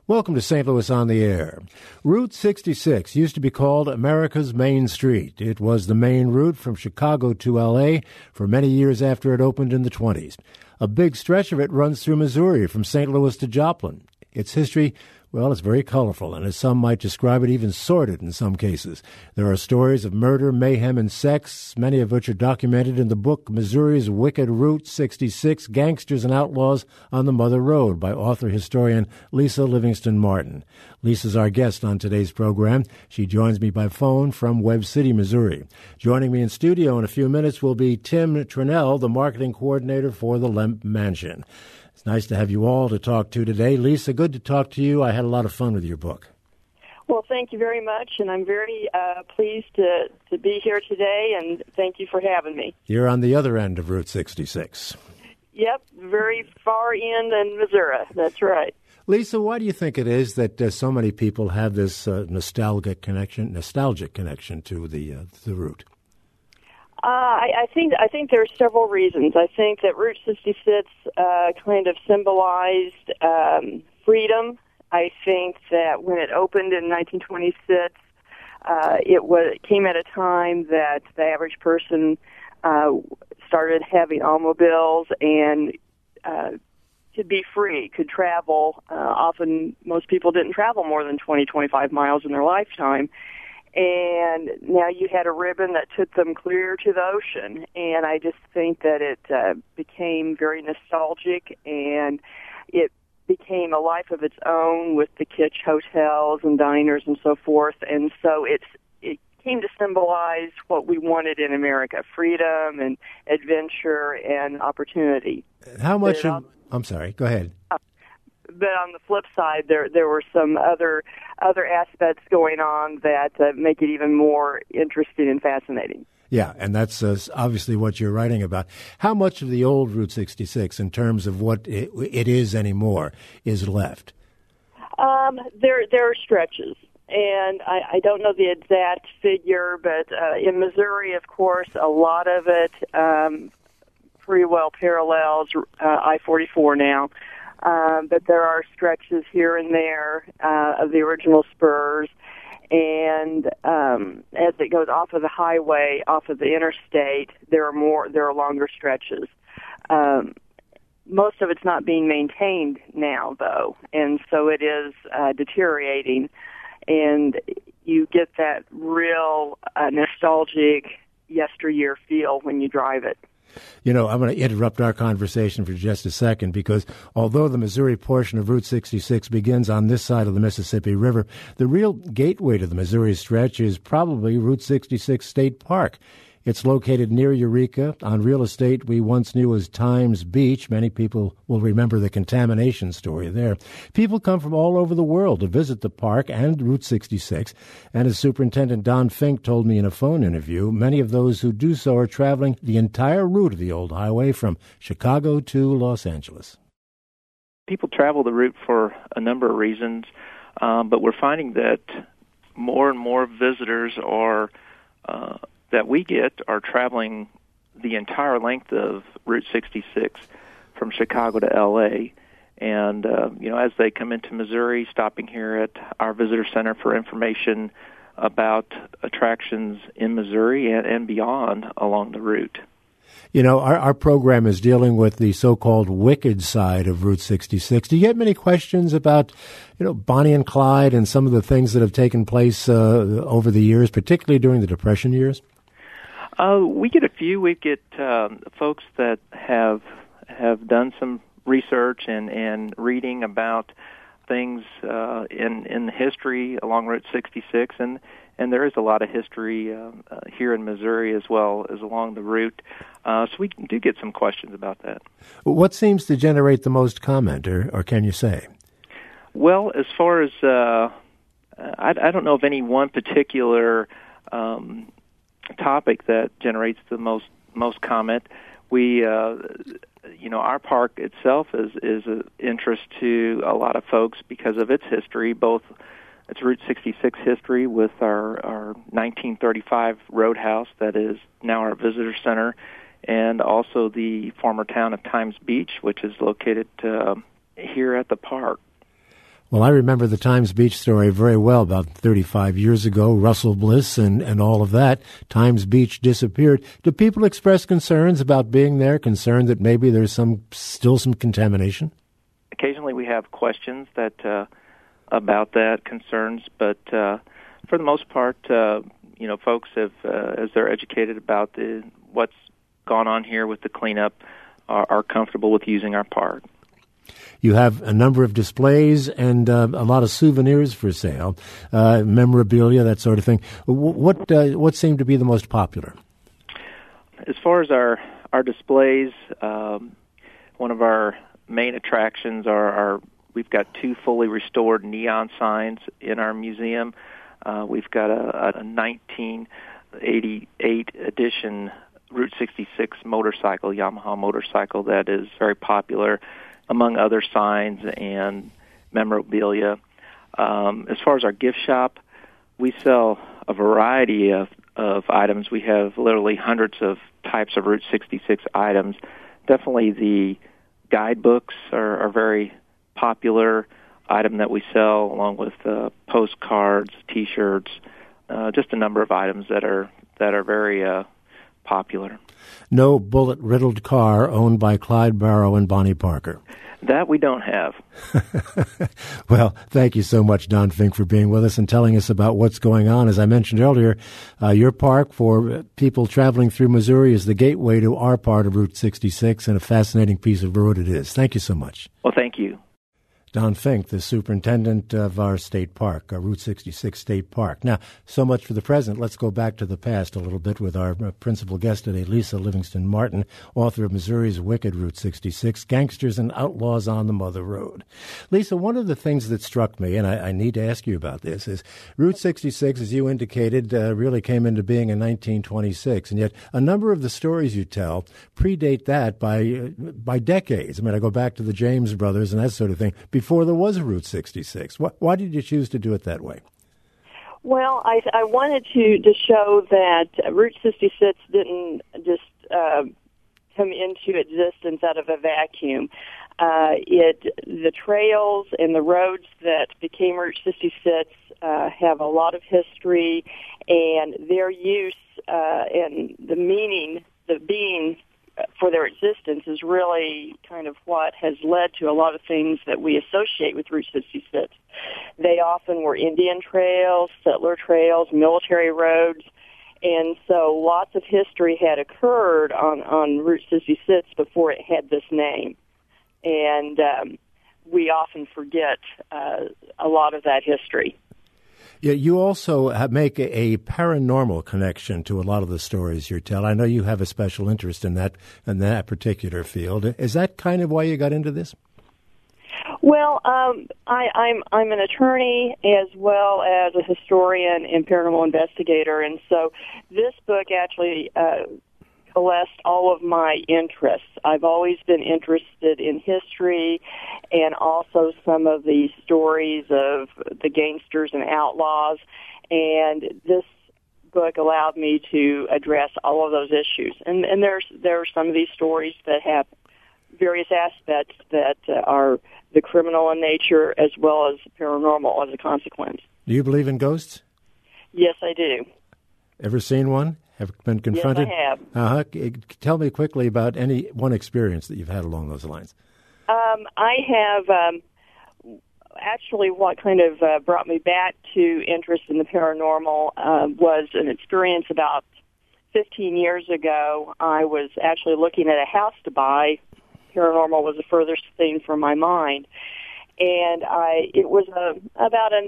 Welcome to St. Louis on the Air. Route 66 used to be called America's Main Street. It was the main route from Chicago to L.A. for many years after it opened in the 20s. A big stretch of it runs through Missouri from St. Louis to Joplin. Its history, well, it's very colorful, and as some might describe it, even sordid in some cases. There are stories of murder, mayhem, and sex, many of which are documented in the book Missouri's Wicked Route 66, Gangsters and Outlaws on the Mother Road by author-historian Lisa Livingston Martin. Lisa's our guest on today's program. She joins me by phone from Webb City, Missouri. Joining me in studio in a few minutes will be Tim Trinnell, the marketing coordinator for the Lemp Mansion. It's nice to have you all to talk to today. Lisa, good to talk to you. I had a lot of fun with your book. Well, thank you very much, and I'm very pleased to be here today, and thank you for having me. You're on the other end of Route 66. Yep, very far end in Missouri. That's right. Lisa, why do you think it is that so many people have this nostalgic connection to the route? I think there are several reasons. I think that Route 66 kind of symbolized freedom. I think that when it opened in 1926, it came at a time that the average person started having automobiles and could be free, could travel. Often, most people didn't travel more than 20, 25 miles in their lifetime. And now you had a ribbon that took them clear to the ocean. And I just think that it became very nostalgic, and it became a life of its own with the kitsch hotels and diners and so forth. And so it came to symbolize what we wanted in America, freedom and adventure and opportunity. How much of... I'm sorry, go ahead. But on the flip side, there were some other aspects going on that make it even more interesting and fascinating. Yeah, and that's obviously what you're writing about. How much of the old Route 66, in terms of what it is anymore, is left? There are stretches, and I don't know the exact figure, but in Missouri, of course, a lot of it pretty well parallels I-44 now. But there are stretches here and there of the original spurs, and as it goes off of the highway, off of the interstate, there are longer stretches. Most of it's not being maintained now, though, and so it is deteriorating, and you get that real nostalgic yesteryear feel when you drive it. You know, I'm going to interrupt our conversation for just a second because although the Missouri portion of Route 66 begins on this side of the Mississippi River, the real gateway to the Missouri stretch is probably Route 66 State Park. It's located near Eureka on real estate we once knew as Times Beach. Many people will remember the contamination story there. People come from all over the world to visit the park and Route 66. And as Superintendent Don Fink told me in a phone interview, many of those who do so are traveling the entire route of the old highway from Chicago to Los Angeles. People travel the route for a number of reasons, but we're finding that more and more visitors that we get are traveling the entire length of Route 66 from Chicago to L.A. And, as they come into Missouri, stopping here at our visitor center for information about attractions in Missouri and beyond along the route. You know, our program is dealing with the so-called wicked side of Route 66. Do you get many questions about, Bonnie and Clyde and some of the things that have taken place over the years, particularly during the Depression years? We get a few. We get folks that have done some research and reading about things in history along Route 66, and there is a lot of history here in Missouri as well as along the route. So we do get some questions about that. What seems to generate the most comment, or can you say? Well, as far as I don't know of any one particular topic that generates the most comment. We, our park itself is of interest to a lot of folks because of its history, both its Route 66 history with our 1935 roadhouse that is now our visitor center, and also the former town of Times Beach, which is located here at the park. Well, I remember the Times Beach story very well about 35 years ago, Russell Bliss and all of that. Times Beach disappeared. Do people express concerns about being there, concerned that maybe there's still some contamination? Occasionally we have questions about that, concerns, but for the most part, folks have, as they're educated about what's gone on here with the cleanup, are comfortable with using our park. You have a number of displays and a lot of souvenirs for sale, memorabilia, that sort of thing. What seemed to be the most popular? As far as our displays, one of our main attractions are we've got 2 fully restored neon signs in our museum. We've got a 1988 edition Route 66 motorcycle, Yamaha motorcycle, that is very popular, among other signs and memorabilia. As far as our gift shop, we sell a variety of items. We have literally hundreds of types of Route 66 items. Definitely the guidebooks are very popular item that we sell, along with postcards, T-shirts, just a number of items that are very popular. No bullet-riddled car owned by Clyde Barrow and Bonnie Parker. That we don't have. Well, thank you so much, Don Fink, for being with us and telling us about what's going on. As I mentioned earlier, your park for people traveling through Missouri is the gateway to our part of Route 66, and a fascinating piece of road it is. Thank you so much. Well, thank you. Don Fink, the superintendent of our state park, our Route 66 State Park. Now, so much for the present. Let's go back to the past a little bit with our principal guest today, Lisa Livingston Martin, author of Missouri's Wicked Route 66, Gangsters and Outlaws on the Mother Road. Lisa, one of the things that struck me, and I need to ask you about this, is Route 66, as you indicated, really came into being in 1926, and yet a number of the stories you tell predate that by decades. I mean, I go back to the James brothers and that sort of thing, before there was a Route 66. Why did you choose to do it that way? Well, I wanted to show that Route 66 didn't just come into existence out of a vacuum. The trails and the roads that became Route 66 have a lot of history, and their use and the meaning, the being for their existence is really kind of what has led to a lot of things that we associate with Route 66. They often were Indian trails, settler trails, military roads, and so lots of history had occurred on Route 66 before it had this name. And we often forget a lot of that history. Yeah, you also make a paranormal connection to a lot of the stories you tell. I know you have a special interest in that particular field. Is that kind of why you got into this? Well, I'm an attorney as well as a historian and paranormal investigator, and so this book actually coalesced all of my interests. I've always been interested in history and also some of the stories of the gangsters and outlaws, and this book allowed me to address all of those issues. And there are some of these stories that have various aspects that are the criminal in nature as well as paranormal as a consequence. Do you believe in ghosts? Yes, I do. Ever seen one? Have been confronted? Yes, I have. Tell me quickly about any one experience that you've had along those lines. I have actually what kind of brought me back to interest in the paranormal was an experience about 15 years ago. I was actually looking at a house to buy. Paranormal was the furthest thing from my mind. And it was about a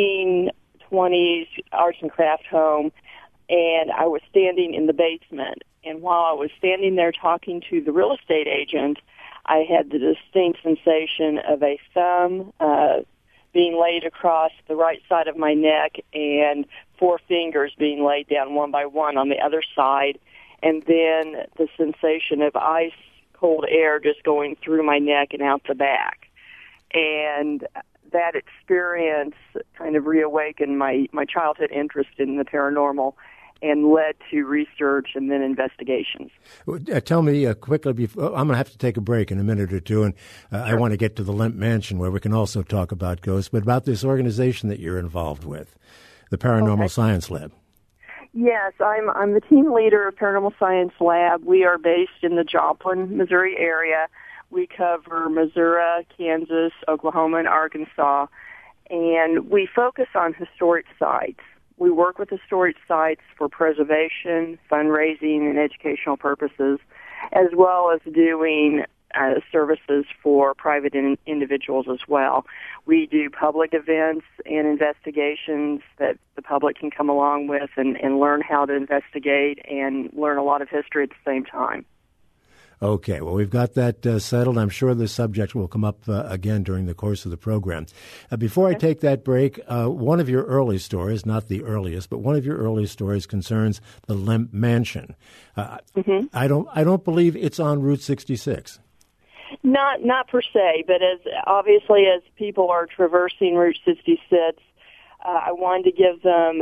1920s arts and craft home, and I was standing in the basement. And while I was standing there talking to the real estate agent, I had the distinct sensation of a thumb being laid across the right side of my neck and 4 fingers being laid down one by one on the other side, and then the sensation of ice-cold air just going through my neck and out the back. And that experience kind of reawakened my childhood interest in the paranormal. and led to research and then investigations. Tell me quickly, I'm going to have to take a break in a minute or two, and I want to get to the Lemp Mansion where we can also talk about ghosts, but about this organization that you're involved with, the Paranormal Science Lab. Yes, I'm the team leader of Paranormal Science Lab. We are based in the Joplin, Missouri area. We cover Missouri, Kansas, Oklahoma, and Arkansas, and we focus on historic sites. We work with historic sites for preservation, fundraising, and educational purposes, as well as doing services for private individuals as well. We do public events and investigations that the public can come along with and learn how to investigate and learn a lot of history at the same time. Okay, well, we've got that settled. I'm sure this subject will come up again during the course of the program. Before I take that break, one of your early stories, not the earliest, but one of your early stories concerns the Lemp Mansion. I don't believe it's on Route 66. Not per se, but as people are traversing Route 66, I wanted to give them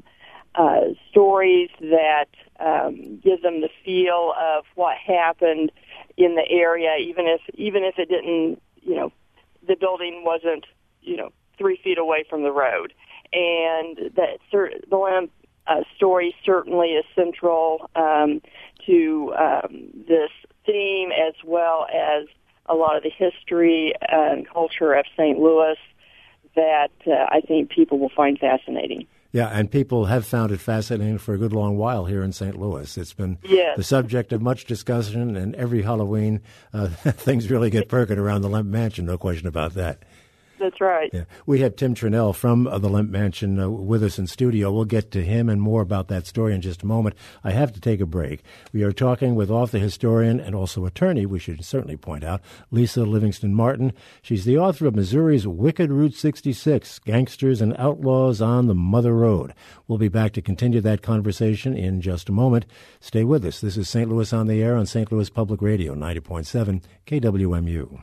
stories that give them the feel of what happened in the area, even if it didn't, the building wasn't, 3 feet away from the road. And that the Lemp story certainly is central to this theme, as well as a lot of the history and culture of St. Louis that I think people will find fascinating. Yeah, and people have found it fascinating for a good long while here in St. Louis. It's been the subject of much discussion, and every Halloween things really get perking around the Lemp Mansion, no question about that. That's right. Yeah. We have Tim Trinnell from the Lemp Mansion with us in studio. We'll get to him and more about that story in just a moment. I have to take a break. We are talking with author, historian, and also attorney, we should certainly point out, Lisa Livingston Martin. She's the author of Missouri's Wicked Route 66, Gangsters and Outlaws on the Mother Road. We'll be back to continue that conversation in just a moment. Stay with us. This is St. Louis on the Air on St. Louis Public Radio, 90.7 KWMU.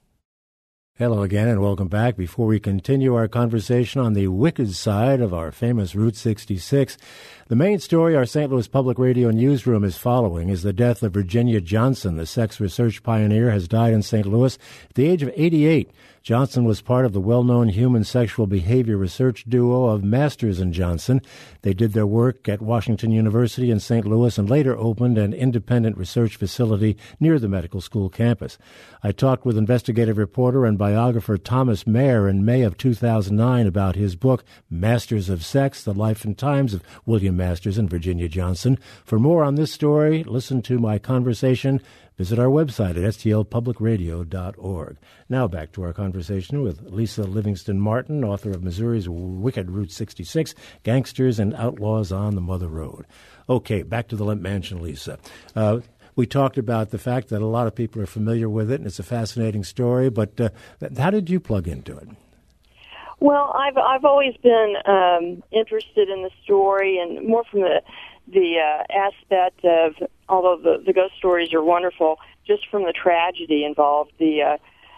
Hello again and welcome back. Before we continue our conversation on the wicked side of our famous Route 66, the main story our St. Louis Public Radio newsroom is following is the death of Virginia Johnson. The sex research pioneer has died in St. Louis at the age of 88. Johnson was part of the well-known human sexual behavior research duo of Masters and Johnson. They did their work at Washington University in St. Louis and later opened an independent research facility near the medical school campus. I talked with investigative reporter and biographer Thomas Mayer in May of 2009 about his book, Masters of Sex, The Life and Times of William Masters and Virginia Johnson. For more on this story, listen to my conversation. Visit our website at stlpublicradio.org. Now back to our conversation with Lisa Livingston Martin, author of Missouri's Wicked Route 66, Gangsters and Outlaws on the Mother Road. Okay, back to the Lemp Mansion, Lisa. We talked about the fact that a lot of people are familiar with it, and it's a fascinating story, but how did you plug into it? Well, I've always been interested in the story, and more from the aspect of, although the ghost stories are wonderful, just from the tragedy involved. The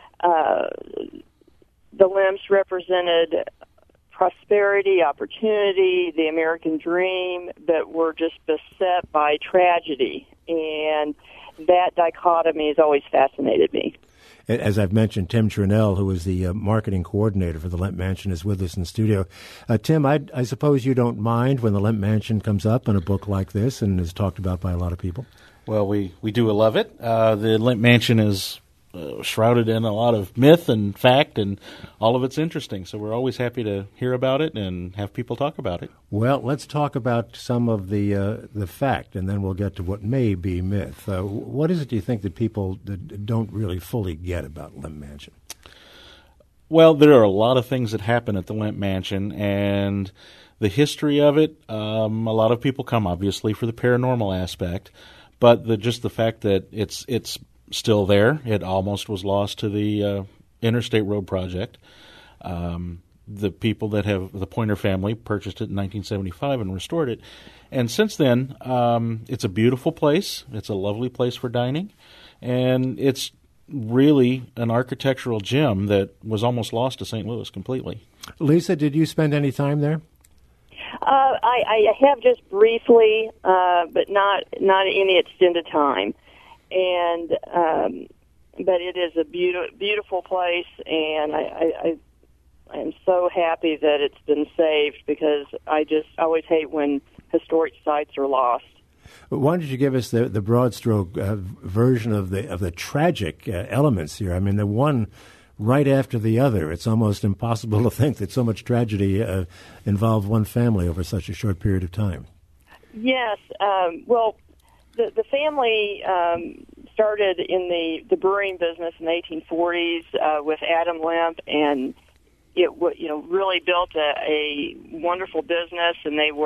Lemps represented prosperity, opportunity, the American dream, but were just beset by tragedy, and that dichotomy has always fascinated me. As I've mentioned, Tim Trinnell, who is the marketing coordinator for the Lemp Mansion, is with us in studio. Tim, I suppose you don't mind when the Lemp Mansion comes up in a book like this and is talked about by a lot of people? Well, we do love it. The Lemp Mansion is shrouded in a lot of myth and fact, and all of it's interesting. So we're always happy to hear about it and have people talk about it. Well, let's talk about some of the fact, and then we'll get to what may be myth. What is it, do you think, that people don't really fully get about Lemp Mansion? Well, there are a lot of things that happen at the Lemp Mansion, and the history of it, a lot of people come, obviously, for the paranormal aspect, but just the fact that it's still there. It almost was lost to the Interstate Road Project. The people that have the Pointer family purchased it in 1975 and restored it. And since then, it's a beautiful place. It's a lovely place for dining. And it's really an architectural gem that was almost lost to St. Louis completely. Lisa, did you spend any time there? I have just briefly, but not any extended time, and but it is a beautiful place, and I am so happy that it's been saved, because I always hate when historic sites are lost. Why don't you give us the broad stroke version of the tragic elements here? I mean, the one right after the other. It's almost impossible to think that so much tragedy involved one family over such a short period of time. Yes. Well, the family started in the brewing business in the 1840s with Adam Lemp, and it really built a wonderful business, and they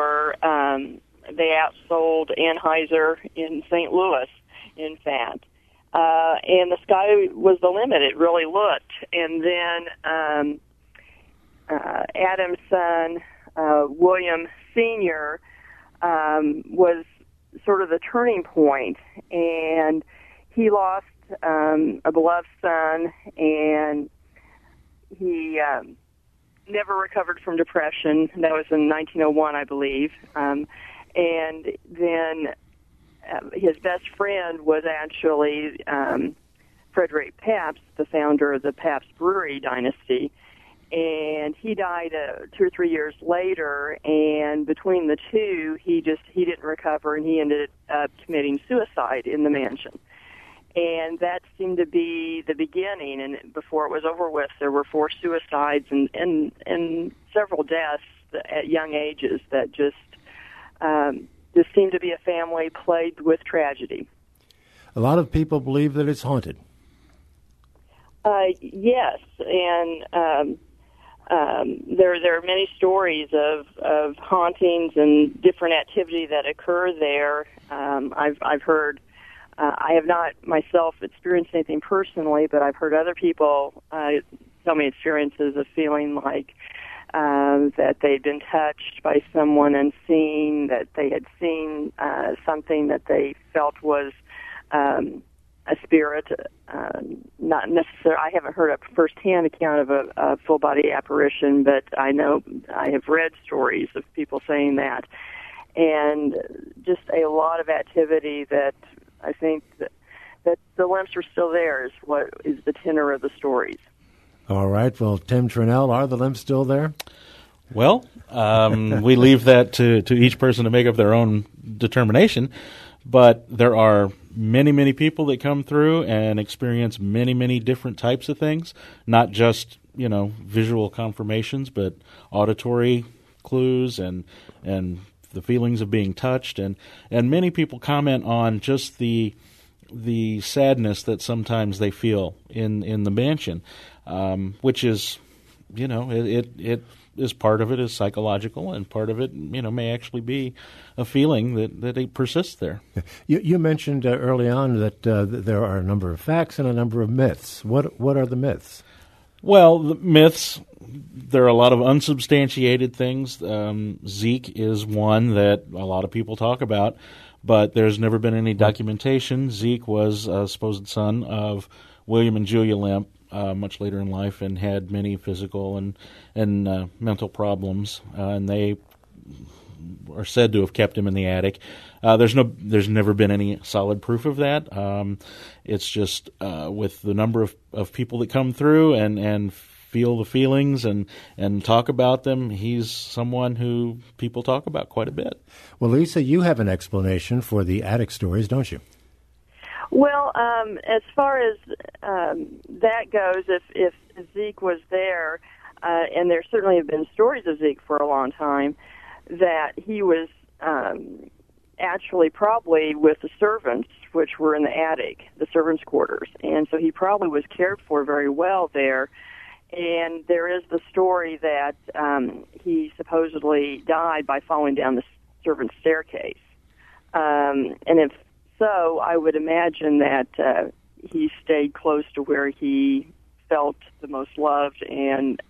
outsold Anheuser in St. Louis, in fact. And the sky was the limit. It really looked. And then Adam's son, William Sr., was sort of the turning point. And he lost a beloved son, and he never recovered from depression. That was in 1901, I believe. And then his best friend was actually Frederick Pabst, the founder of the Pabst Brewery dynasty, and he died 2 or 3 years later. And between the two, he didn't recover, and he ended up committing suicide in the mansion. And that seemed to be the beginning. And before it was over with, there were 4 suicides and several deaths at young ages that just seemed to be a family plagued with tragedy. A lot of people believe that it's haunted. Yes, and there are many stories of hauntings and different activity that occur there. I've heard. I have not myself experienced anything personally, but I've heard other people tell me experiences of feeling like that they'd been touched by someone and seen that they had seen something that they felt was a spirit. Not necessarily. I haven't heard a first-hand account of a full-body apparition, but I know I have read stories of people saying that, and just a lot of activity that I think that the Lemps are still there is what is the tenor of the stories. All right. Well, Tim Trinnell, are the Lemps still there? Well, we leave that to each person to make up their own determination. But there are many, many people that come through and experience many, many different types of things, not just, visual confirmations, but auditory clues and the feelings of being touched. And many people comment on just the sadness that sometimes they feel in the mansion. Which is, it is part of it is psychological, and part of it, may actually be a feeling that it persists there. You mentioned early on that there are a number of facts and a number of myths. What are the myths? Well, the myths, there are a lot of unsubstantiated things. Zeke is one that a lot of people talk about, but there's never been any documentation. Zeke was a supposed son of William and Julia Lemp, much later in life, and had many physical and mental problems, and they are said to have kept him in the attic. There's never been any solid proof of that. It's just with the number of people that come through and feel the feelings and talk about them, he's someone who people talk about quite a bit. Well, Lisa, you have an explanation for the attic stories, don't you? Well, as far as that goes, if Zeke was there, and there certainly have been stories of Zeke for a long time, that he was actually probably with the servants, which were in the attic, the servants' quarters, and so he probably was cared for very well there. And there is the story that he supposedly died by falling down the servants' staircase, and if so, I would imagine that he stayed close to where he felt the most loved and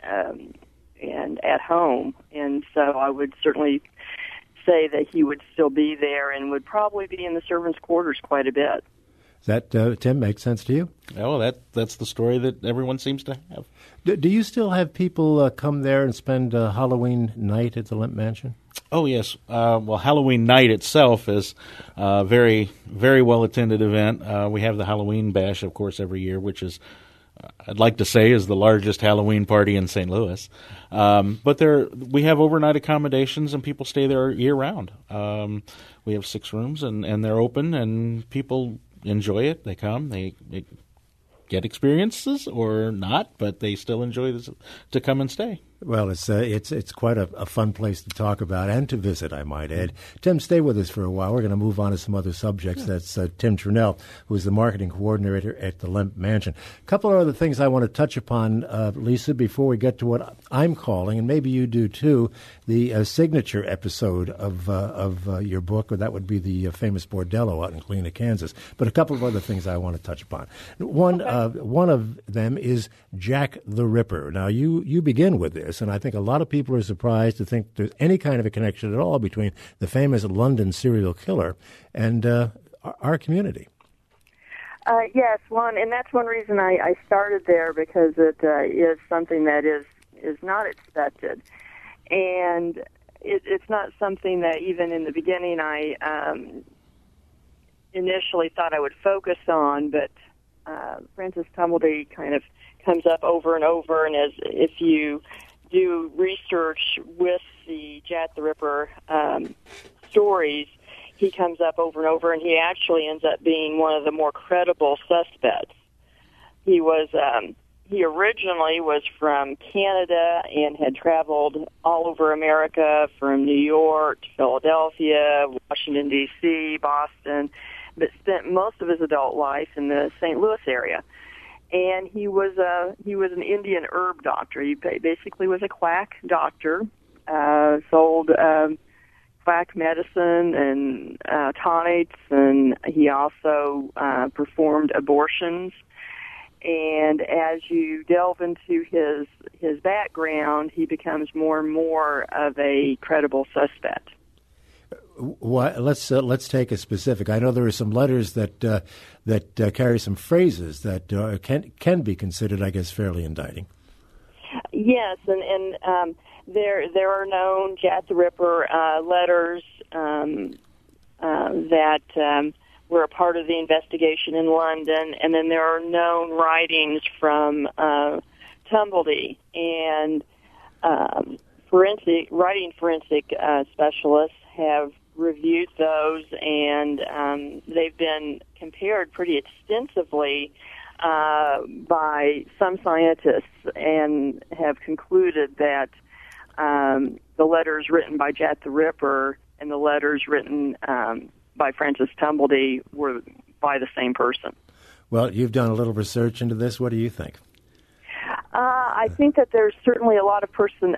at home. And so I would certainly say that he would still be there and would probably be in the servants' quarters quite a bit. Does that, Tim, make sense to you? Oh, that's the story that everyone seems to have. Do you still have people come there and spend Halloween night at the Lemp Mansion? Oh, yes. Well, Halloween night itself is a very, very well-attended event. We have the Halloween Bash, of course, every year, which is, I'd like to say, is the largest Halloween party in St. Louis. But we have overnight accommodations, and people stay there year-round. We have 6 rooms, and they're open, and people enjoy it. They come. They get experiences or not, but they still enjoy this to come and stay. Well, it's quite a fun place to talk about and to visit, I might add. Tim, stay with us for a while. We're going to move on to some other subjects. Yeah. That's Tim Trunnell, who is the marketing coordinator at the Lemp Mansion. A couple of other things I want to touch upon, Lisa, before we get to what I'm calling, and maybe you do too, the signature episode of your book, or that would be the famous bordello out in Galena, Kansas. But a couple of other things I want to touch upon. One of them is Jack the Ripper. Now, you begin with this. And I think a lot of people are surprised to think there's any kind of a connection at all between the famous London serial killer and our community. Yes, and that's one reason I started there, because it is something that is not expected. And it's not something that even in the beginning I initially thought I would focus on, but Francis Tumblety kind of comes up over and over, and if you do research with the Jack the Ripper stories, he comes up over and over, and he actually ends up being one of the more credible suspects. He originally was from Canada and had traveled all over America, from New York to Philadelphia, Washington, D.C., Boston, but spent most of his adult life in the St. Louis area. And he was an Indian herb doctor. He basically was a quack doctor, sold quack medicine and tonics, and he also performed abortions. And as you delve into his background, he becomes more and more of a credible suspect. Let's take a specific. I know there are some letters that carry some phrases that can be considered, I guess, fairly indicting. Yes, and there are known Jack the Ripper letters that were a part of the investigation in London, and then there are known writings from Tumblety, and forensic specialists have reviewed those, and they've been compared pretty extensively by some scientists, and have concluded that the letters written by Jack the Ripper and the letters written by Francis Tumblety were by the same person. Well, you've done a little research into this. What do you think? I think that there's certainly a lot of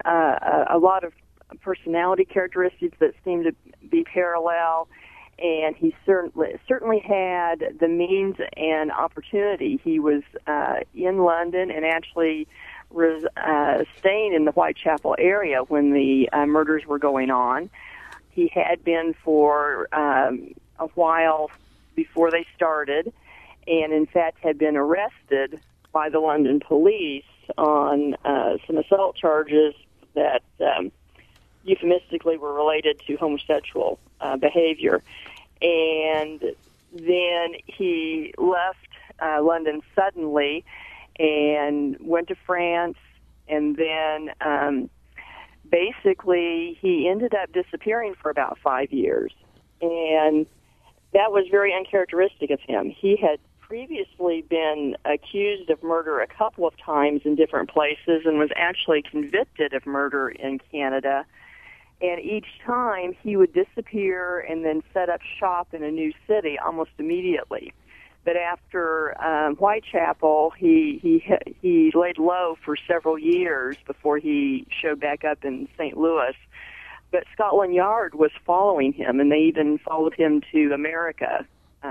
personality characteristics that seem to be parallel, and he certainly had the means and opportunity. He was in London and actually was staying in the Whitechapel area when the murders were going on. He had been for a while before they started, and in fact had been arrested by the London police on some assault charges that euphemistically were related to homosexual behavior. And then he left London suddenly and went to France, and then basically he ended up disappearing for about 5 years. And that was very uncharacteristic of him. He had previously been accused of murder a couple of times in different places and was actually convicted of murder in Canada. And each time he would disappear and then set up shop in a new city almost immediately. But after Whitechapel, he laid low for several years before he showed back up in St. Louis. But Scotland Yard was following him, and they even followed him to America.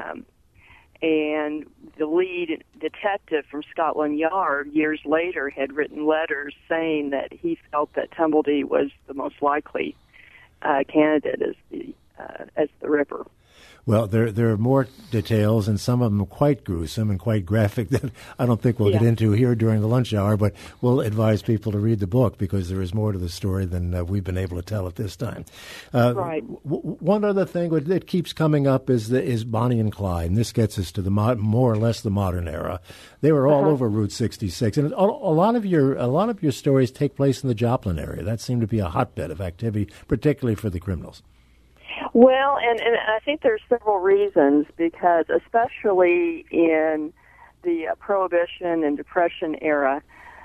And the lead detective from Scotland Yard years later had written letters saying that he felt that Tumblety was the most likely candidate as the Ripper. Well, there are more details, and some of them quite gruesome and quite graphic that I don't think we'll get into here during the lunch hour, but we'll advise people to read the book because there is more to the story than we've been able to tell at this time. Right. One other thing that keeps coming up is Bonnie and Clyde, and this gets us to the more or less the modern era. They were all over Route 66, and a lot of your stories take place in the Joplin area. That seemed to be a hotbed of activity, particularly for the criminals. Well, and I think there's several reasons, because especially in the Prohibition and Depression era,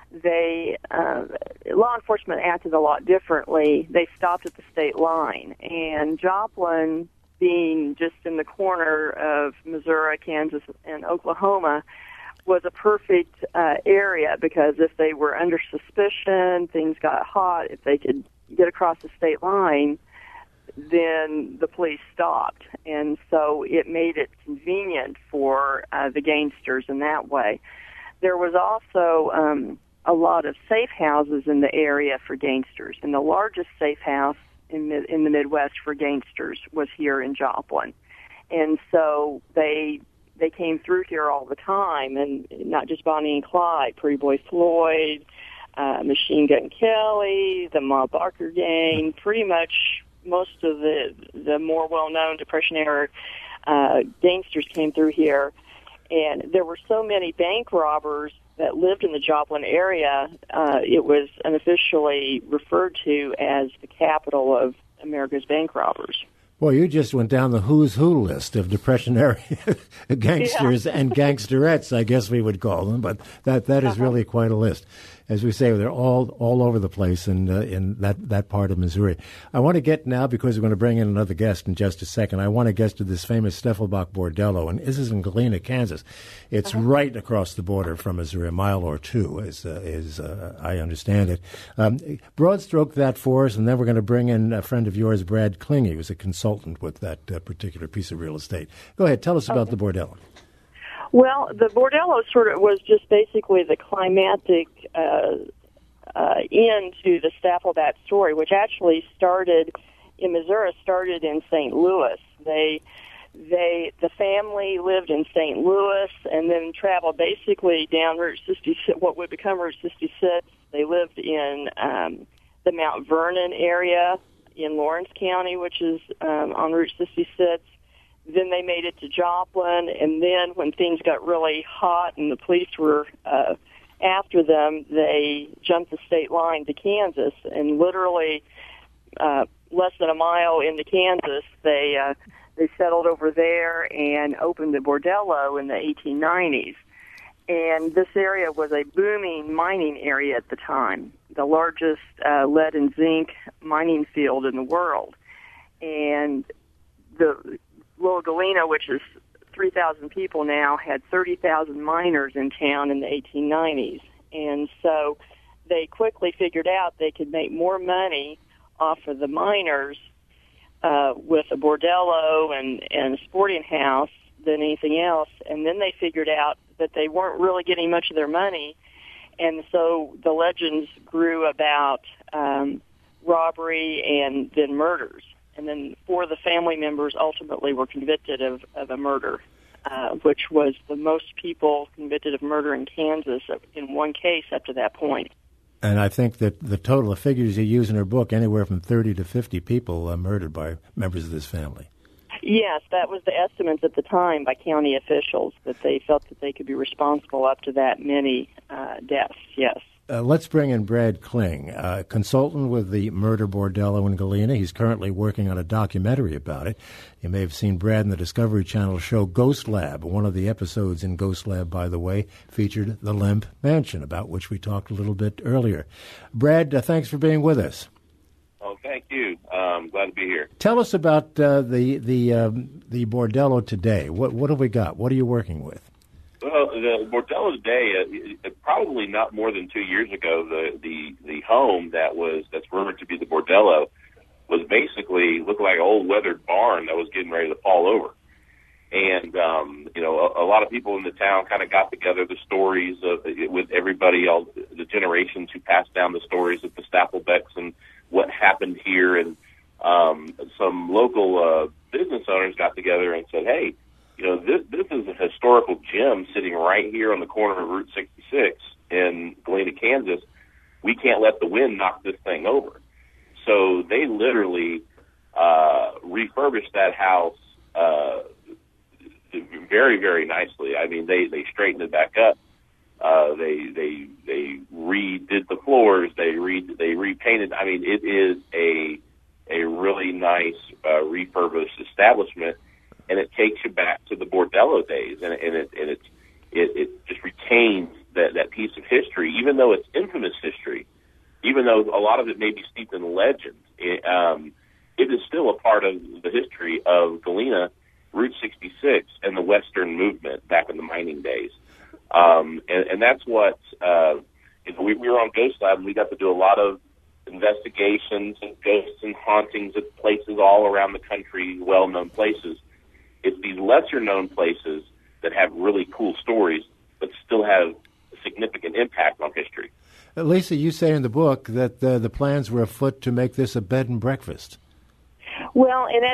law enforcement acted a lot differently. They stopped at the state line, and Joplin, being just in the corner of Missouri, Kansas, and Oklahoma, was a perfect area, because if they were under suspicion, things got hot, if they could get across the state line, then the police stopped. And so it made it convenient for the gangsters in that way. There was also a lot of safe houses in the area for gangsters, and the largest safe house in the Midwest for gangsters was here in Joplin. And so they came through here all the time, and not just Bonnie and Clyde, Pretty Boy Floyd, Machine Gun Kelly, the Ma Barker gang, pretty much most of the more well-known Depression-era gangsters came through here. And there were so many bank robbers that lived in the Joplin area, it was unofficially referred to as the capital of America's bank robbers. Well, you just went down the who's who list of Depression-era gangsters and gangsterettes, I guess we would call them, but that is really quite a list. As we say, they're all over the place in that part of Missouri. I want to get now, because we're going to bring in another guest in just a second, I want to get to this famous Staffelbach Bordello, and this is in Galena, Kansas. It's right across the border from Missouri, a mile or two, as I understand it. Broad stroke that for us, and then we're going to bring in a friend of yours, Brad Kling, who's a consultant with that particular piece of real estate. Go ahead, tell us about the Bordello. Well, the Bordello sort of was just basically the climactic end to the Staffelbach story, which actually started in Missouri, started in St. Louis. The family lived in St. Louis and then traveled basically down Route 66, what would become Route 66. They lived in the Mount Vernon area in Lawrence County, which is on Route 66. Then they made it to Joplin, and then when things got really hot and the police were after them, they jumped the state line to Kansas, and literally less than a mile into Kansas, they settled over there and opened the Bordello in the 1890s. And this area was a booming mining area at the time, the largest lead and zinc mining field in the world. And the Little Galena, which is 3,000 people now, had 30,000 miners in town in the 1890s. And so they quickly figured out they could make more money off of the miners with a bordello and a sporting house than anything else. And then they figured out that they weren't really getting much of their money. And so the legends grew about robbery and then murders. And then 4 of the family members ultimately were convicted of a murder, which was the most people convicted of murder in Kansas in one case up to that point. And I think that the total of figures you use in her book, anywhere from 30 to 50 people murdered by members of this family. Yes, that was the estimates at the time by county officials, that they felt that they could be responsible up to that many deaths, yes. Let's bring in Brad Kling, consultant with the Murder Bordello in Galena. He's currently working on a documentary about it. You may have seen Brad in the Discovery Channel show Ghost Lab. One of the episodes in Ghost Lab, by the way, featured the Lemp Mansion, about which we talked a little bit earlier. Brad, thanks for being with us. Oh, thank you. Glad to be here. Tell us about the Bordello today. What have we got? What are you working with? Well, the Bordello today, probably not more than 2 years ago, the home that's rumored to be the Bordello was basically looked like an old weathered barn that was getting ready to fall over. And a lot of people in the town kind of got together the stories with everybody, all the generations who passed down the stories of the Staffelbachs and what happened here. And some local business owners got together and said, so they literally refurbished that house very, very nicely. I mean, they straightened it back up. They redid the floors. They repainted. I mean, it is a really nice refurbished establishment, and it takes you back to the bordello days, and it just retains that piece of history, even though it's infamous history, even though a lot of it may be steeped in legend. It is still a part of the history of Galena, Route 66, and the Western movement back in the mining days. And that's what, we were on Ghost Lab, and we got to do a lot of investigations and ghosts and hauntings at places all around the country, well-known places. It's these lesser-known places that have really cool stories, but still have a significant impact on history. Lisa, you say in the book that the plans were afoot to make this a bed and breakfast. Well, and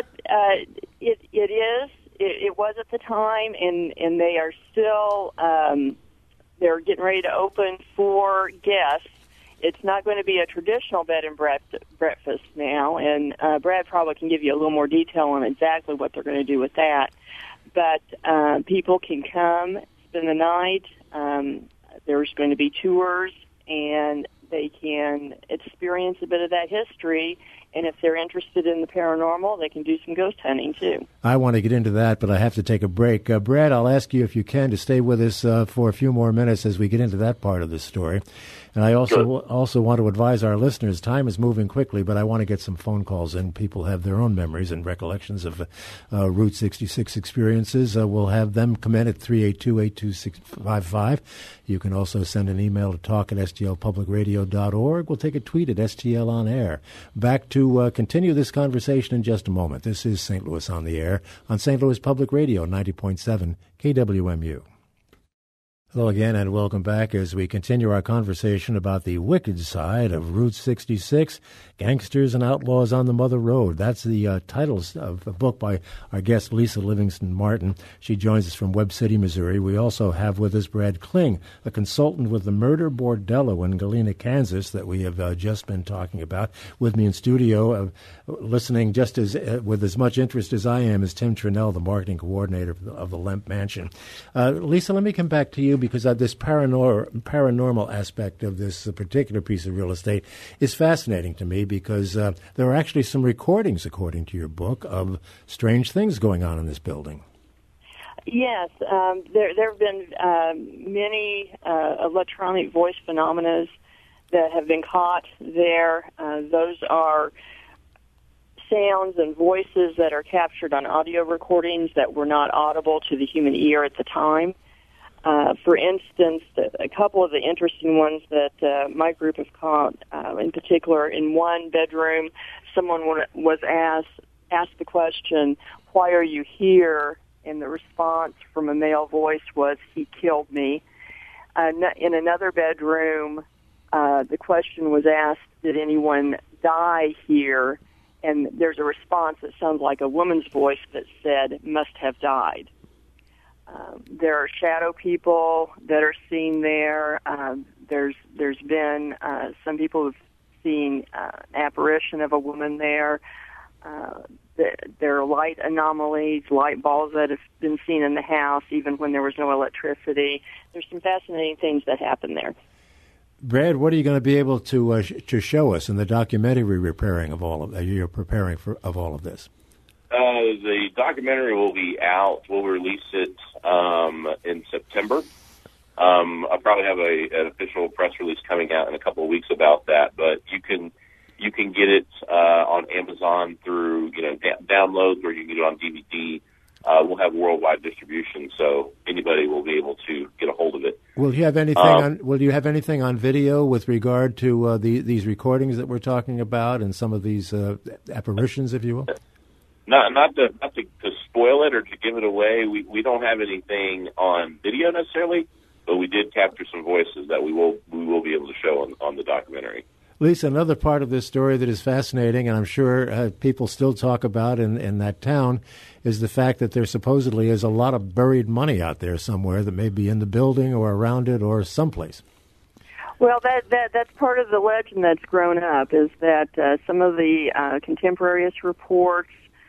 it was at the time, and they are still they're getting ready to open for guests. It's not going to be a traditional bed and breakfast now, and Brad probably can give you a little more detail on exactly what they're going to do with that. But people can come, spend the night. There's going to be tours, and they can experience a bit of that history. And if they're interested in the paranormal, they can do some ghost hunting, too. I want to get into that, but I have to take a break. Brad, I'll ask you if you can to stay with us for a few more minutes as we get into that part of the story. And I also want to advise our listeners, time is moving quickly, but I want to get some phone calls in. People have their own memories and recollections of Route 66 experiences. We'll have them come in at 382-8255. You can also send an email to talk@stlpublicradio.org. We'll take a tweet at STL On Air. Back to continue this conversation in just a moment. This is St. Louis on the Air on St. Louis Public Radio, 90.7 KWMU. Hello again, and welcome back as we continue our conversation about the wicked side of Route 66, Gangsters and Outlaws on the Mother Road. That's the title of a book by our guest, Lisa Livingston Martin. She joins us from Webb City, Missouri. We also have with us Brad Kling, a consultant with the Murder Bordello in Galena, Kansas, that we have just been talking about. With me in studio, listening just as with as much interest as I am, is Tim Trinnell, the marketing coordinator of the Lemp Mansion. Lisa, let me come back to you, because this paranormal aspect of this particular piece of real estate is fascinating to me, because there are actually some recordings, according to your book, of strange things going on in this building. Yes, there have been many electronic voice phenomena that have been caught there. Those are sounds and voices that are captured on audio recordings that were not audible to the human ear at the time. For instance, a couple of the interesting ones that my group has caught, in particular, in one bedroom, someone was asked the question, "Why are you here?" And the response from a male voice was, "He killed me." In another bedroom, the question was asked, "Did anyone die here?" And there's a response that sounds like a woman's voice that said, "Must have died." There are shadow people that are seen there. There's been some people who've seen apparition of a woman there. There are light anomalies, light balls that have been seen in the house, even when there was no electricity. There's some fascinating things that happen there. Brad, what are you going to be able to show us in the documentary you're preparing of all of this? The documentary will be out. We'll release it in September. I'll probably have an official press release coming out in a couple of weeks about that. But you can get it on Amazon through downloads, or you can get it on DVD. We'll have worldwide distribution, so anybody will be able to get a hold of it. Will you have anything Will you have anything on video with regard to these recordings that we're talking about and some of these apparitions, if you will? Not to spoil it or to give it away. We don't have anything on video necessarily, but we did capture some voices that we will be able to show on the documentary. Lisa, another part of this story that is fascinating, and I'm sure people still talk about in that town, is the fact that there supposedly is a lot of buried money out there somewhere that may be in the building or around it or someplace. Well, that's part of the legend that's grown up, is that some of the contemporaneous reports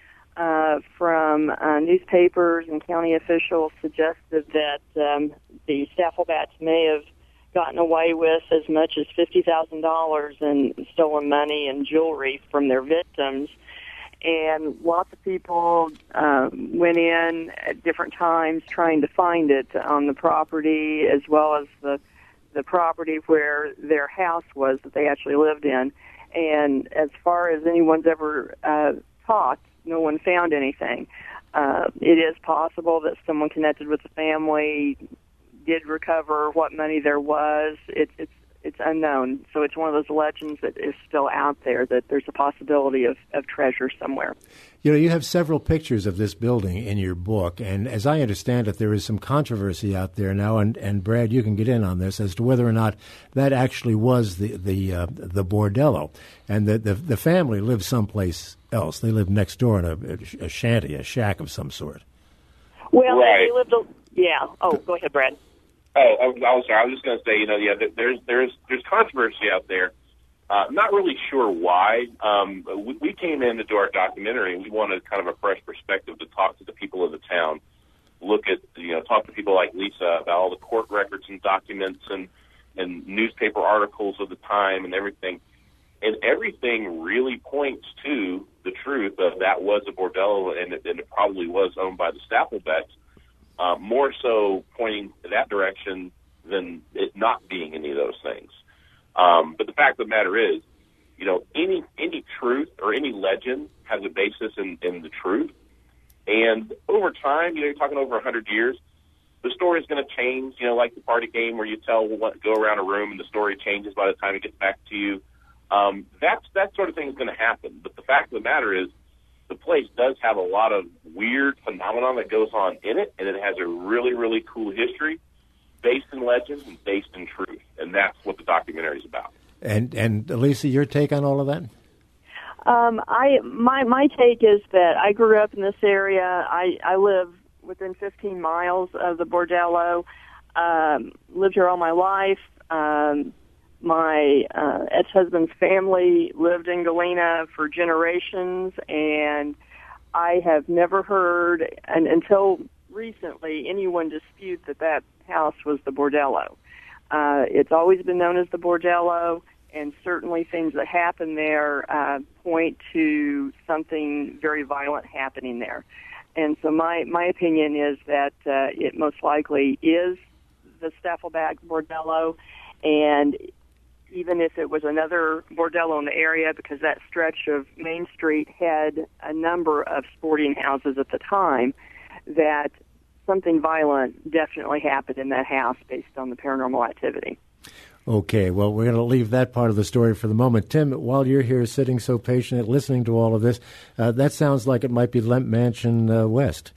from newspapers and county officials suggested that the Staffelbats may have gotten away with as much as $50,000 in stolen money and jewelry from their victims. And lots of people went in at different times trying to find it on the property, as well as the property where their house was that they actually lived in. And as far as anyone's ever talked, no one found anything. It is possible that someone connected with the family did recover what money there was. It's unknown. So it's one of those legends that is still out there, that there's a possibility of treasure somewhere. You know, you have several pictures of this building in your book, and as I understand it, there is some controversy out there now, and Brad, you can get in on this, as to whether or not that actually was the bordello, and the family lived someplace else. They lived next door in a shanty, a shack of some sort. Well, Right. they lived yeah. Oh, go ahead, Brad. Oh, I was sorry. I was just going to say, there's controversy out there. Not really sure why. We came in to do our documentary, and we wanted kind of a fresh perspective to talk to the people of the town, talk to people like Lisa about all the court records and documents and newspaper articles of the time and everything. And everything really points to the truth of that was a bordello, and it probably was owned by the Staffelbats. More so pointing to that direction than it not being any of those things. But the fact of the matter is, any truth or any legend has a basis in the truth. And over time, you're talking over 100 years, the story is going to change, like the party game where you go around a room and the story changes by the time it gets back to you. That sort of thing is going to happen. But the fact of the matter is, the place does have a lot of weird phenomenon that goes on in it, and it has a really, really cool history based in legends and based in truth, and that's what the documentary is about. And Lisa, your take on all of that? My take is that I grew up in this area. I live within 15 miles of the bordello. Lived here all my life. My ex-husband's family lived in Galena for generations, and I have never heard, and until recently, anyone dispute that house was the bordello. It's always been known as the bordello, and certainly things that happen there point to something very violent happening there. And so my opinion is that it most likely is the Staffelbat bordello, and even if it was another bordello in the area, because that stretch of Main Street had a number of sporting houses at the time, that something violent definitely happened in that house based on the paranormal activity. Okay, well, we're going to leave that part of the story for the moment. Tim, while you're here sitting so patient, listening to all of this, that sounds like it might be Lemp Mansion West.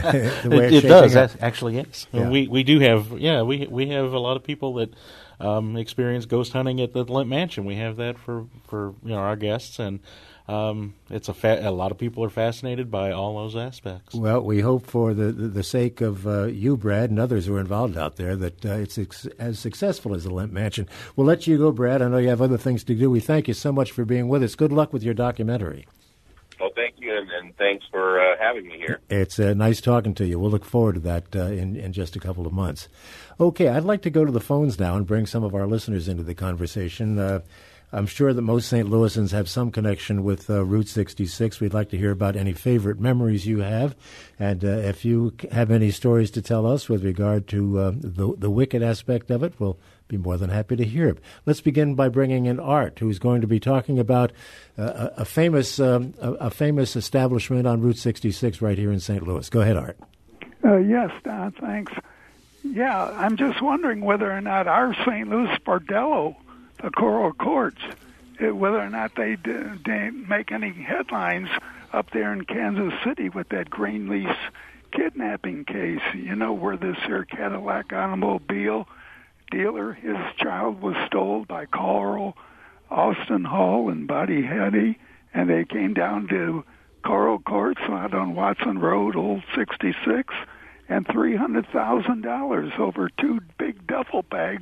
It does, actually, yes. Yeah. We do have, we have a lot of people that experience ghost hunting at the Lemp Mansion. We have that for our guests, and it's a lot of people are fascinated by all those aspects. Well, we hope for the sake of you, Brad, and others who are involved out there that it's as successful as the Lemp Mansion. We'll let you go, Brad. I know you have other things to do. We thank you so much for being with us. Good luck with your documentary. Well, thank you, and thanks for having me here. It's nice talking to you. We'll look forward to that in just a couple of months. Okay, I'd like to go to the phones now and bring some of our listeners into the conversation. I'm sure that most St. Louisans have some connection with Route 66. We'd like to hear about any favorite memories you have. And if you have any stories to tell us with regard to the wicked aspect of it, we'll be more than happy to hear it. Let's begin by bringing in Art, who's going to be talking about a famous establishment on Route 66 right here in St. Louis. Go ahead, Art. Yes, Don, thanks. Yeah, I'm just wondering whether or not our St. Louis bordello, the Coral Courts, whether or not they make any headlines up there in Kansas City with that Greenleaf kidnapping case, where this here Cadillac automobile dealer, his child was stolen by Carl Austin Hall and Buddy Hetty, and they came down to Coral Courts out on Watson Road, Old 66, and $300,000 over two big duffel bags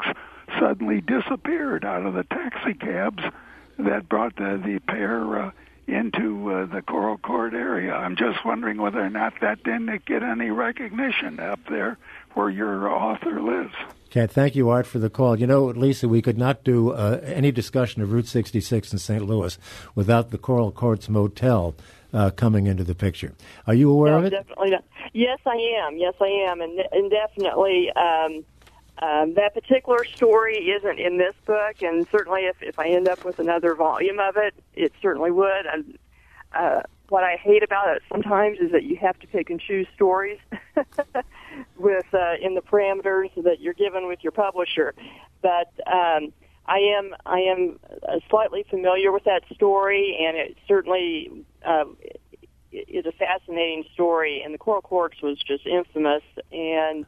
suddenly disappeared out of the taxi cabs that brought the pair into the Coral Court area. I'm just wondering whether or not that didn't get any recognition up there where your author lives. Okay, thank you, Art, for the call. You know, Lisa, we could not do any discussion of Route 66 in St. Louis without the Coral Courts Motel coming into the picture. Are you aware of it? Definitely not. Yes, I am, and definitely that particular story isn't in this book, and certainly if I end up with another volume of it, it certainly would. What I hate about it sometimes is that you have to pick and choose stories with in the parameters that you're given with your publisher. But I am slightly familiar with that story, and it certainly is a fascinating story. And the Coral Courts was just infamous, and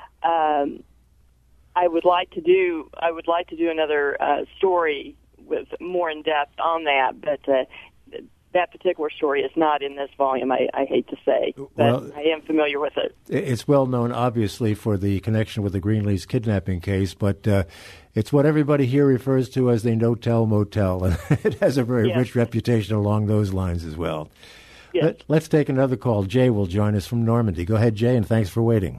I would like to do another story with more in depth on that, but that particular story is not in this volume. I hate to say, but I am familiar with it. It's well known, obviously, for the connection with the Greenleaf's kidnapping case, but it's what everybody here refers to as the no-tell motel, and it has a very rich reputation along those lines as well. Yes. Let's take another call. Jay will join us from Normandy. Go ahead, Jay, and thanks for waiting.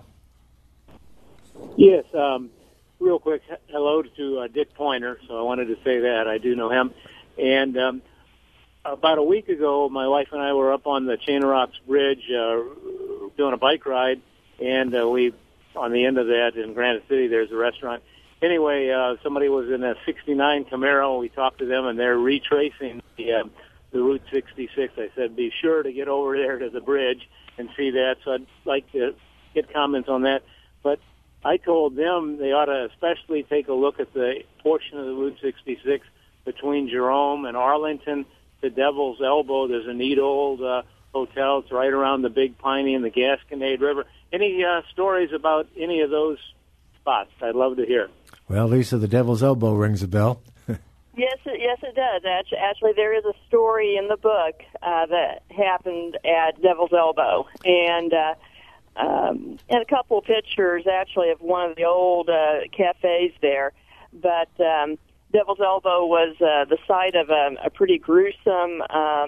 Yes, real quick, hello to Dick Pointer. So I wanted to say that. I do know him. And about a week ago, my wife and I were up on the Chain of Rocks Bridge doing a bike ride, and we, on the end of that in Granite City, there's a restaurant. Anyway, somebody was in a 69 Camaro. We talked to them, and they're retracing the Route 66. I said, be sure to get over there to the bridge and see that. So I'd like to get comments on that. But I told them they ought to especially take a look at the portion of the Route 66 between Jerome and Arlington to Devil's Elbow. There's a neat old hotel. It's right around the Big Piney and the Gasconade River. Any stories about any of those spots? I'd love to hear. Well, Lisa, the Devil's Elbow rings a bell. Yes, it does. Actually, there is a story in the book that happened at Devil's Elbow, and a couple of pictures, actually, of one of the old cafes there. But Devil's Elbow was the site of a pretty gruesome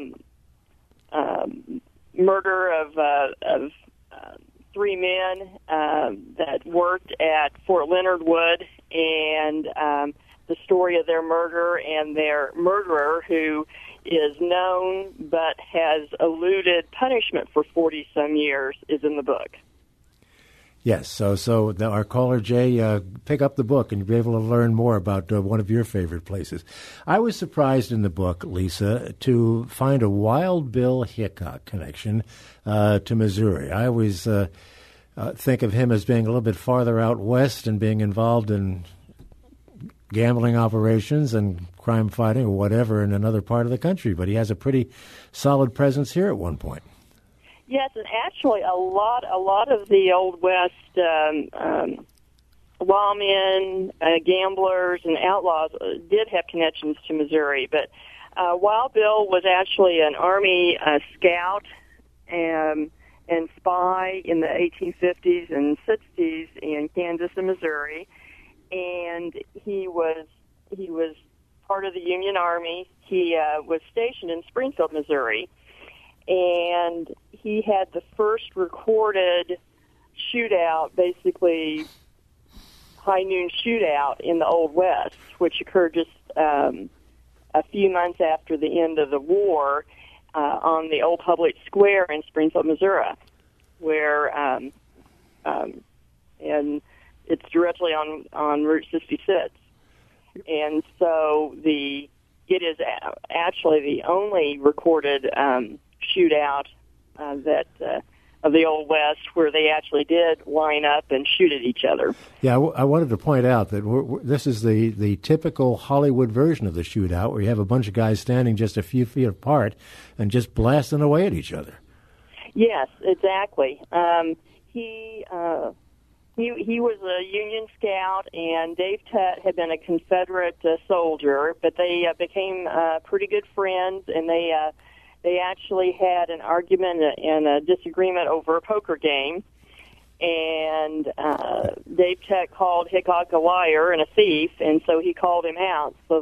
murder of three men that worked at Fort Leonard Wood, and the story of their murder and their murderer, who is known but has eluded punishment for 40-some years, is in the book. Yes, so our caller, Jay, pick up the book and you'll be able to learn more about one of your favorite places. I was surprised in the book, Lisa, to find a Wild Bill Hickok connection to Missouri. I always think of him as being a little bit farther out west and being involved in gambling operations and crime fighting or whatever in another part of the country, but he has a pretty solid presence here at one point. Yes, and actually a lot of the Old West lawmen, gamblers, and outlaws did have connections to Missouri. But Wild Bill was actually an Army scout and spy in the 1850s and 60s in Kansas and Missouri, and he was part of the Union Army. He was stationed in Springfield, Missouri, and he had the first recorded shootout, basically high noon shootout in the Old West, which occurred just a few months after the end of the war on the old public square in Springfield, Missouri, where and it's directly on Route 66. And so it is actually the only recorded shootout that of the Old West where they actually did line up and shoot at each other. Yeah, I wanted to point out that this is the typical Hollywood version of the shootout, where you have a bunch of guys standing just a few feet apart and just blasting away at each other. Yes, exactly. He was a Union scout, and Dave Tutt had been a Confederate soldier, but they became pretty good friends, and they actually had an argument and a disagreement over a poker game. and Dave Tech called Hickok a liar and a thief, and so he called him out. So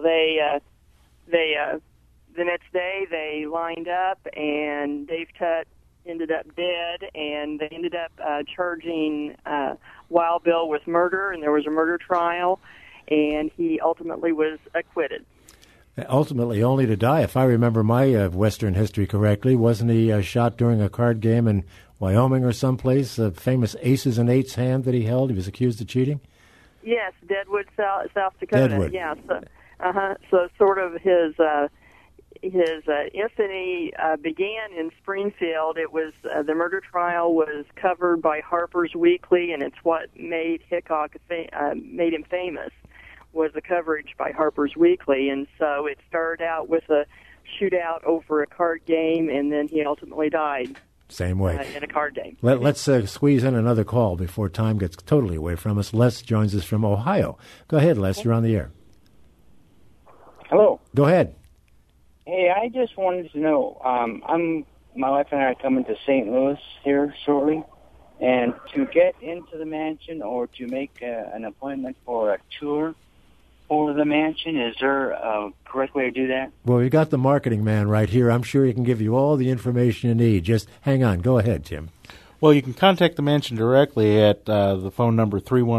the next day they lined up, and Dave Tech ended up dead, and they ended up charging Wild Bill with murder, and there was a murder trial, and he ultimately was acquitted. Ultimately, only to die. If I remember my Western history correctly, wasn't he shot during a card game in Wyoming or someplace? A famous aces and eights hand that he held. He was accused of cheating. Yes, Deadwood, South Dakota. Deadwood. Yeah. So sort of his infamy began in Springfield. It was the murder trial was covered by Harper's Weekly, and it's what made Hickok made him famous. Was the coverage by Harper's Weekly, and so it started out with a shootout over a card game, and then he ultimately died. Same way. In a card game. Let's squeeze in another call before time gets totally away from us. Les joins us from Ohio. Go ahead, Les. You're on the air. Hello. Go ahead. Hey, I just wanted to know, my wife and I are coming to St. Louis here shortly, and to get into the mansion or to make an appointment for a tour for the mansion, is there a correct way to do that? Well, we got the marketing man right here. I'm sure he can give you all the information you need. Just hang on. Go ahead, Tim. Well, you can contact the mansion directly at the phone number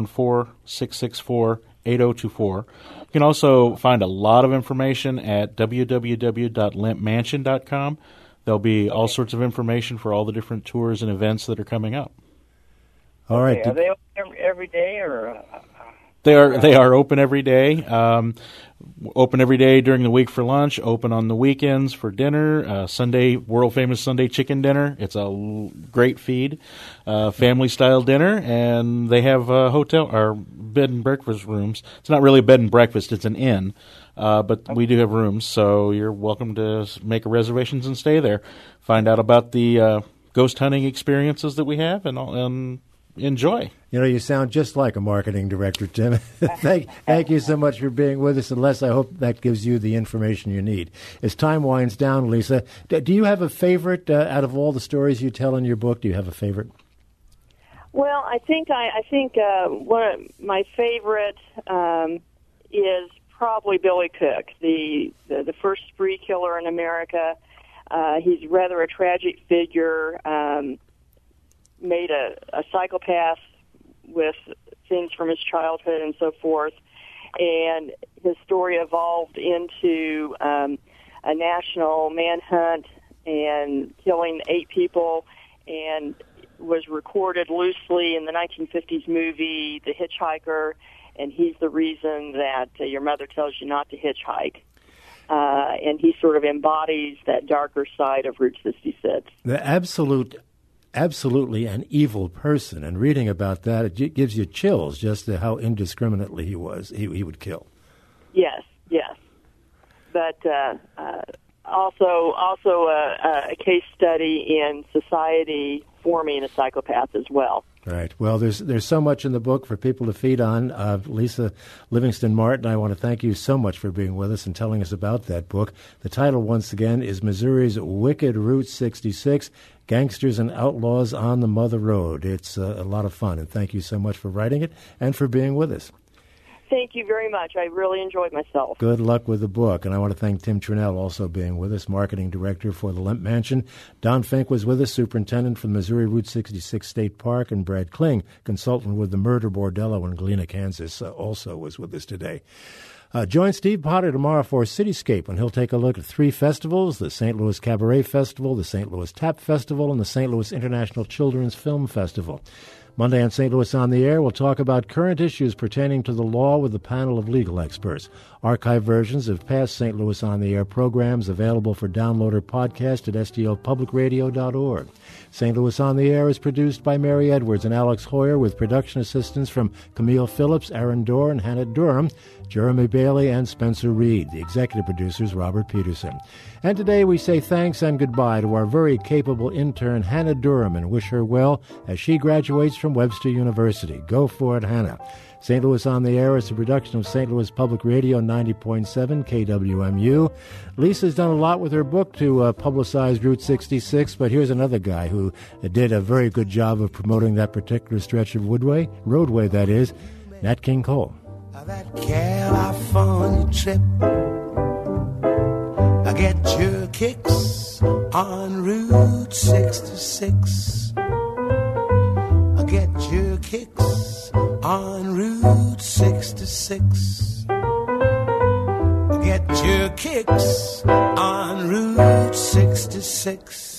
314-664-8024. You can also find a lot of information at www.limpmansion.com. There'll be all sorts of information for all the different tours and events that are coming up. All right. Okay. Are they open every day, or? They are open every day. Open every day during the week for lunch. Open on the weekends for dinner. Sunday, world famous Sunday chicken dinner. It's a great feed, family style dinner, and they have hotel or bed and breakfast rooms. It's not really a bed and breakfast; it's an inn, but we do have rooms. So you're welcome to make reservations and stay there. Find out about the ghost hunting experiences that we have, and enjoy. You know, you sound just like a marketing director, Tim. Thank you so much for being with us. And Les, I hope that gives you the information you need. As time winds down, Lisa, do you have a favorite out of all the stories you tell in your book? Do you have a favorite? Well, I think one of my favorite is probably Billy Cook, the first spree killer in America. He's rather a tragic figure. Made a psychopath with things from his childhood and so forth, and his story evolved into a national manhunt and killing 8 people, and was recorded loosely in the 1950s movie The Hitchhiker, and he's the reason that your mother tells you not to hitchhike. And he sort of embodies that darker side of Route 66. The absolutely an evil person, and reading about that, it gives you chills just to how indiscriminately he would kill. Yes, but also a case study in society forming a psychopath as well. Right. Well, there's so much in the book for people to feed on. Lisa Livingston Martin, I want to thank you so much for being with us and telling us about that book. The title, once again, is Missouri's Wicked Route 66, Gangsters and Outlaws on the Mother Road. It's a lot of fun, and thank you so much for writing it and for being with us. Thank you very much. I really enjoyed myself. Good luck with the book. And I want to thank Tim Trinnell also being with us, Marketing Director for the Lemp Mansion. Don Fink was with us, Superintendent for the Missouri Route 66 State Park. And Brad Kling, Consultant with the Murder Bordello in Galena, Kansas, also was with us today. Join Steve Potter tomorrow for Cityscape, and he'll take a look at 3 festivals, the St. Louis Cabaret Festival, the St. Louis Tap Festival, and the St. Louis International Children's Film Festival. Monday on St. Louis on the Air, we'll talk about current issues pertaining to the law with a panel of legal experts. Archive versions of past St. Louis on the Air programs available for download or podcast at stlpublicradio.org. St. Louis on the Air is produced by Mary Edwards and Alex Hoyer with production assistance from Camille Phillips, Aaron Dorr, and Hannah Durham, Jeremy Bailey, and Spencer Reed. The executive producer is Robert Peterson. And today we say thanks and goodbye to our very capable intern, Hannah Durham, and wish her well as she graduates from Webster University. Go for it, Hannah. St. Louis on the Air is a production of St. Louis Public Radio 90.7 KWMU. Lisa's done a lot with her book to publicize Route 66, but here's another guy who did a very good job of promoting that particular stretch of roadway, that is, Nat King Cole. That California trip, I get your kicks on Route 66. I get your kicks on Route 66. I get your kicks on Route 66.